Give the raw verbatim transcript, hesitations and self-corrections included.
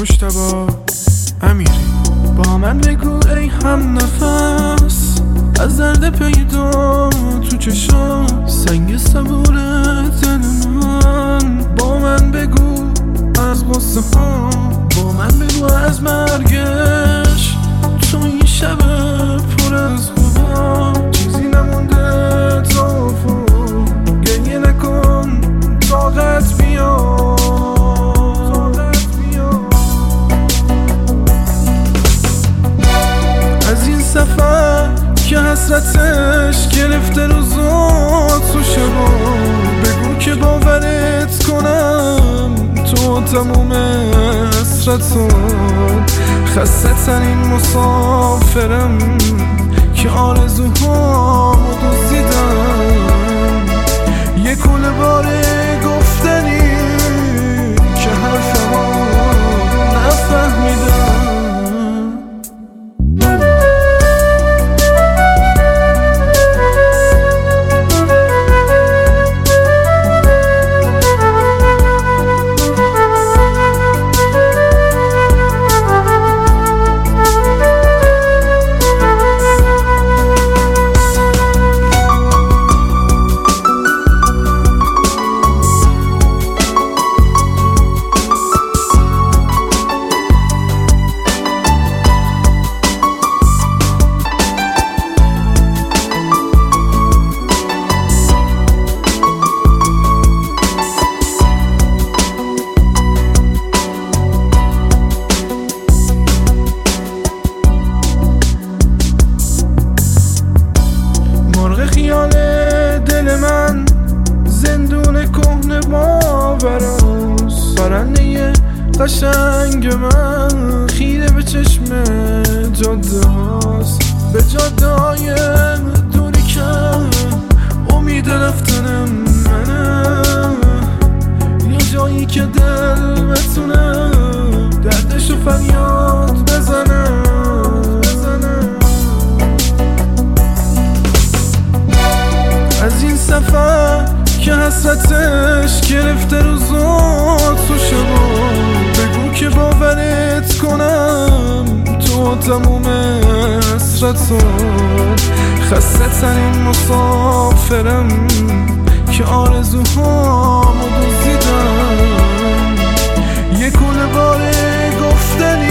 مجتبی امیری. با من بگو ای هم نفس، از درد پیدا تو چشم سنگ صبور دل من. با من بگو از غصه ها، با من بگو از مرگش تو این شب پر از خوبا. چیزی نمونده تا افق، گریه نکن طاقت بیا. از این سفر که حسرتش گرفته روزات تو شبا، بگو که باورت کنم تو تموم حسرتات. خسته ترین مسافرم که آرزوهامو دزدیدم، یه کوله باره گفتنی که حرفمو نفهمیدم. خیال دل من زندون کهنه باوراست، پرنده قشنگ من خیره به چشم جاده هاست. به جاده های دوری که امید رفتن منه، یه جایی که دل بتونه دردشو فریاد بزنه. از این سفر که حسرتش گرفته روزات تو شبا، بگو که باورت کنم تو تموم حسرتات. خسته ترین مسافرم که آرزوهامو دزدیدم، یه کوله باره گفتنی